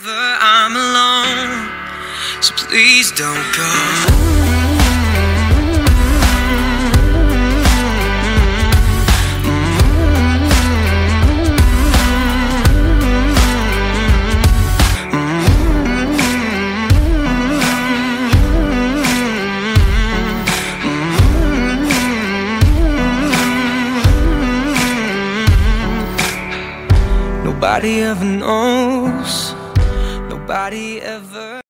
Whenever I'm alone, so please don't go. Nobody ever knows. Nobody ever